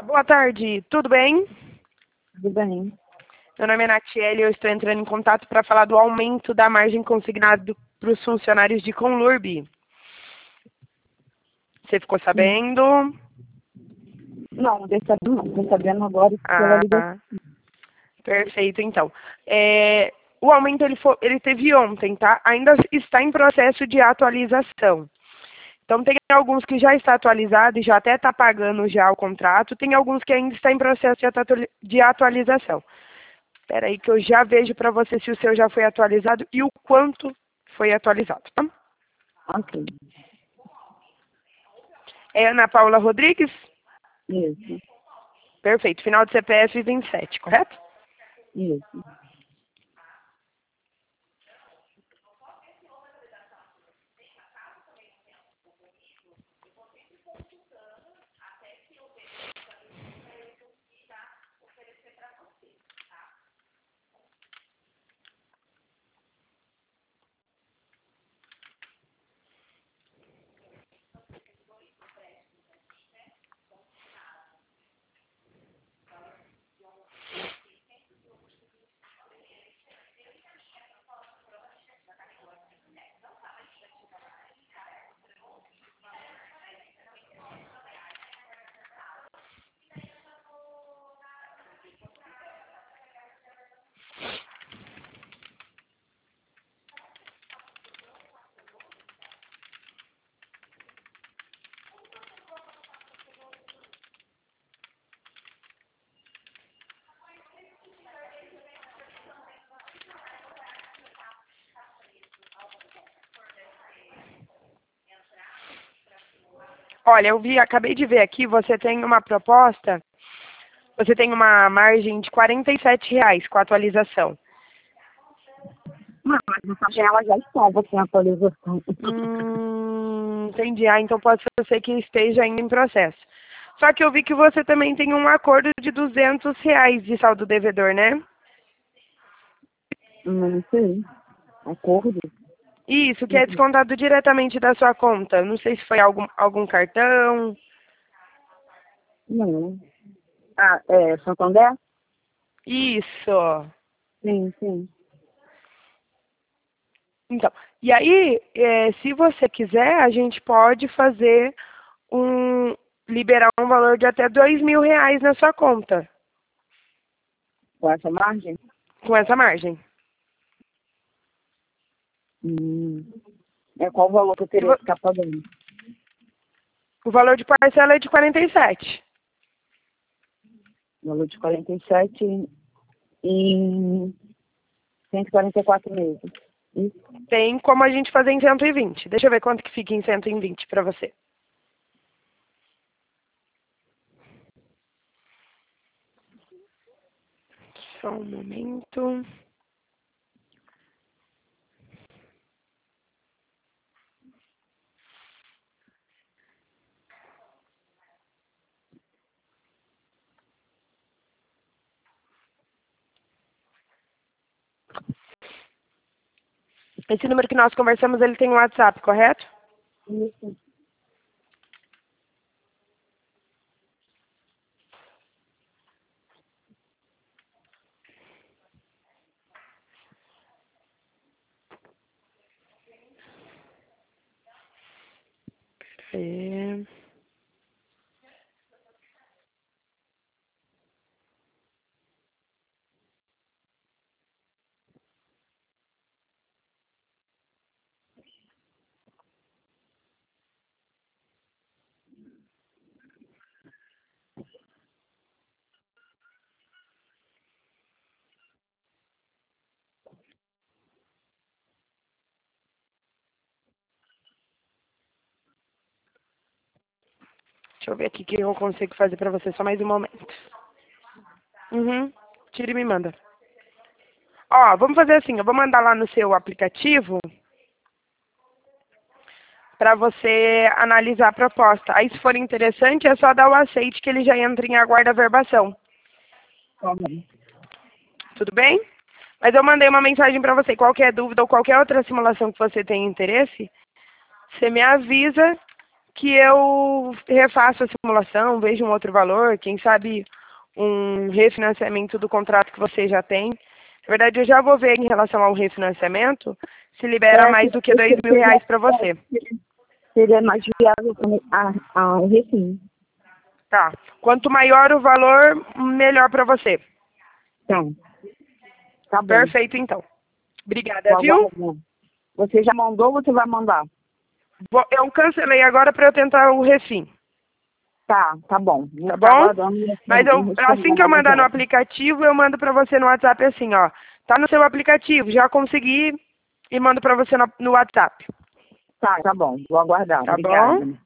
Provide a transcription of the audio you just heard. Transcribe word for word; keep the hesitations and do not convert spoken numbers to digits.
Boa tarde, tudo bem? Tudo bem. Meu nome é Natiele e eu estou entrando em contato para falar do aumento da margem consignada para os funcionários de Conlurb. Você ficou sabendo? Não, não fiquei sabendo, não. Estou sabendo agora pela ligação. Ah, perfeito, então. É, o aumento ele, foi, ele teve ontem, tá? Ainda está em processo de atualização. Então, tem alguns que já está atualizado e já até está pagando já o contrato. Tem alguns que ainda está em processo de, atu de atualização. Espera aí que eu já vejo para você se o seu já foi atualizado e o quanto foi atualizado, tá? Ok. É Ana Paula Rodrigues? Isso, Perfeito. Final de C P F vinte e sete, correto? isso. Olha, eu vi, acabei de ver aqui, você tem uma proposta, você tem uma margem de quarenta e sete reais com a atualização. Não, mas essa janela já estava sem atualização. Hum, entendi. Ah, então pode ser que esteja ainda em processo. Só que eu vi que você também tem um acordo de duzentos reais de saldo devedor, né? Não sei. Acordo? Isso, que é descontado diretamente da sua conta. Não sei se foi algum, algum cartão. Não. Ah, é Santander? Isso. Sim, sim. Então, e aí, é, se você quiser, a gente pode fazer um, liberar um valor de até dois mil reais na sua conta, Com essa margem? com essa margem. Hum. É qual o valor que eu Se teria vo- que ficar pagando? O valor de parcela é de quarenta e sete. Valor de quarenta e sete em cento e quarenta e quatro meses. Isso? Tem como a gente fazer em cento e vinte. Deixa eu ver quanto que fica em cento e vinte para você. Só um momento. Esse número que nós conversamos, ele tem um WhatsApp, correto? Isso. É. Deixa eu ver aqui o que eu consigo fazer para você. Só mais um momento. Uhum. Tira e me manda. Ó, vamos fazer assim. Eu vou mandar lá no seu aplicativo para você analisar a proposta. Aí, se for interessante, é só dar o aceite que ele já entra em aguarda verbação. Tá bom. Tudo bem? Mas eu mandei uma mensagem para você. Qualquer dúvida ou qualquer outra simulação que você tenha interesse, você me avisa que eu refaço a simulação, vejo um outro valor, quem sabe um refinanciamento do contrato que você já tem. Na verdade, eu já vou ver em relação ao refinanciamento se libera É, mais do que dois mil reais para você. Seria mais viável a, a, o refim. Tá. Quanto maior o valor, melhor para você. Tá. Tá bom. Perfeito, então. Obrigada, Vou viu? aguardar. Você já mandou ou você vai mandar? Vou- Eu cancelei agora para eu tentar o refim. Tá, tá bom. Vou Tá ficar bom? aguardando e Mas eu, assim que eu mandar no responder. aplicativo, eu mando para você no WhatsApp assim, ó. Tá no seu aplicativo, já consegui e mando para você no, no WhatsApp. Tá, tá bom. Vou aguardar. Tá bom? Obrigada.